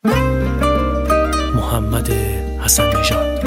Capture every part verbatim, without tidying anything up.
محمد حسن نژاد.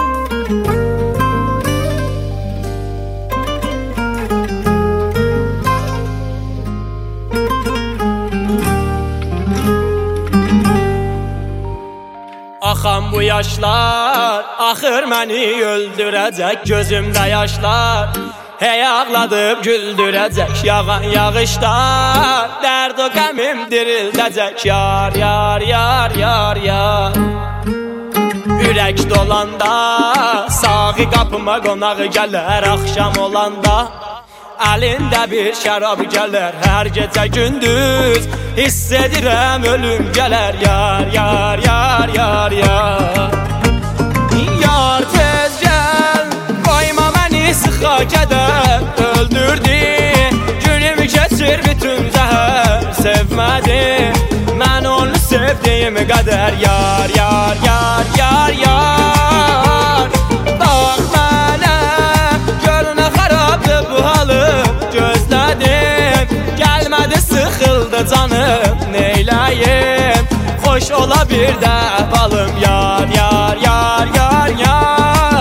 Axan bu yaşlar, axır məni öldürəcək. Gözümdə yaşlar, hey ağladıb güldürəcək. Yağan yağışlar, dərd o qəmim dirildəcək. Yar, yar, yar, yar, yar. Ürək dolanda, sağı qapıma qonağı gələr. Axşam olanda, əlində bir şərab gələr. Hər gecə gündüz hiss edirəm ölüm gələr. Yar, yar, yar, yar, yar. Yar tez gəl, qoyma məni sıxa kədər. Öldürdü, günümü keçir bütün zəhər. Sevmədim, mən onu sevdiyim qədər. Yar, yar, yar, yar, yar. Bax mənə, gör nə xarabdır bu halım. Gözlədim, gəlmədi, sıxıldı canım. Neyləyim, xoş ola bir də balım. Yar, yar, yar, yar, yar.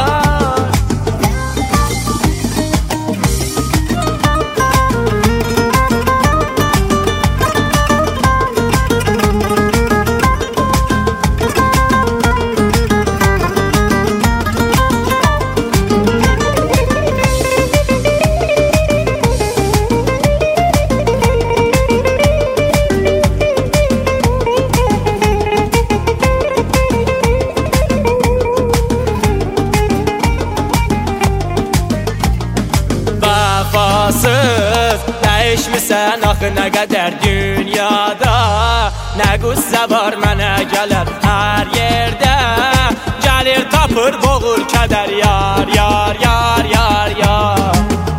Vəfasız dəyişmisən axı nə qədər dünyada. Nə qüssə var mənə gələr hər yerdə. Gəlir tapır boğur kədər. Yar, yar, yar, yar, yar.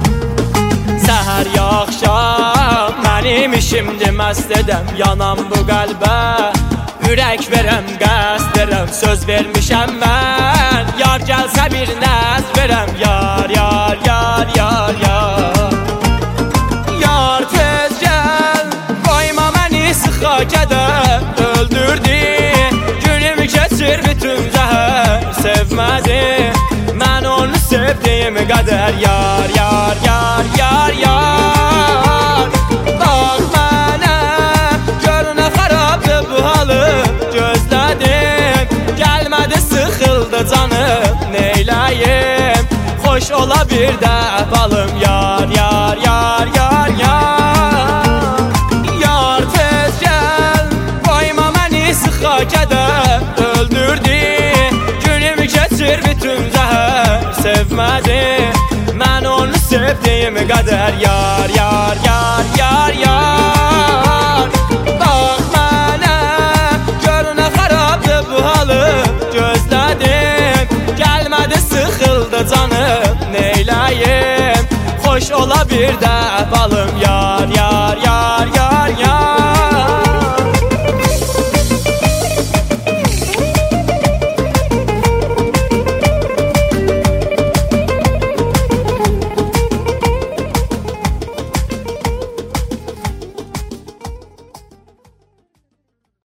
Səhər yaxşam mənim işimdir məst edəm. Yanam bu qəlbə, ürək verəm, qəsd verəm. Söz vermişəm mən, yar gəlsə bir nəz verəm. Yar, yar, yar, yar, yar. Yar tez gəl, qoyma məni sıxa kədər. Öldürdü, günümü keçir bütün zəhər. Sevmədim, mən onu sevdiyim qədər. Yar, yar, yar, yar, yar. Bax mənə, gör nə xarabdır bu halım. Gözlədim, gəlmədi, sıxıldı canım. Neyləyim, xoş ola bir də balım. Yar, yar, yar, yar, yar. Yar tez gəl, qoyma məni sıxa kədər. Öldürdü, günümü keçir bütün zəhər. Sevmədim, mən onu sevdiyim qədər. Yar, yar, yar, yar, yar. Bax mənə, gör nə xarabdır bu halım. Gözlədim, gəlmədi, sıxıldı canım. Neyləyim, xoş ola bir də balım.